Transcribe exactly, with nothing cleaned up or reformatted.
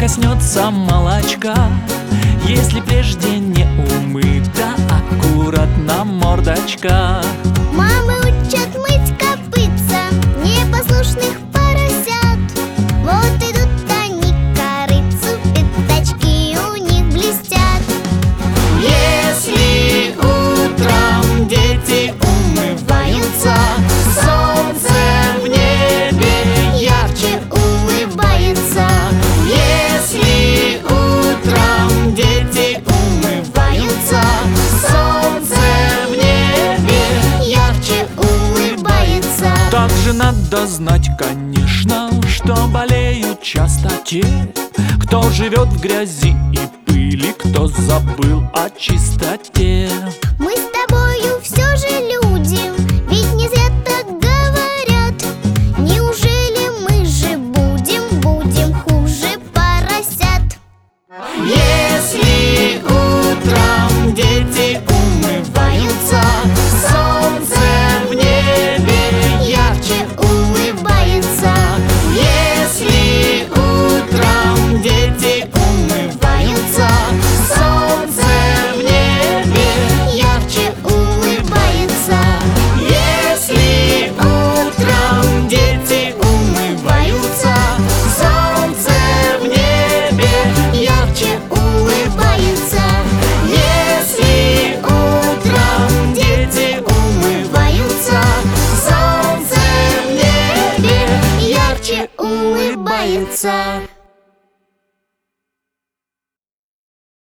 коснется молочка, если прежде не умыта аккуратно мордочка. Мамы учат мыть копытца непослушных поросят. Вот идут они к корытцу, пятачки у них блестят. Если утром дети умываются, солнце в небе ярче улыбается. Если утром дети умываются, солнце в небе ярче улыбается. Также надо знать, конечно, что болеют часто те, кто живет в грязи и пыли, кто забыл о чистоте.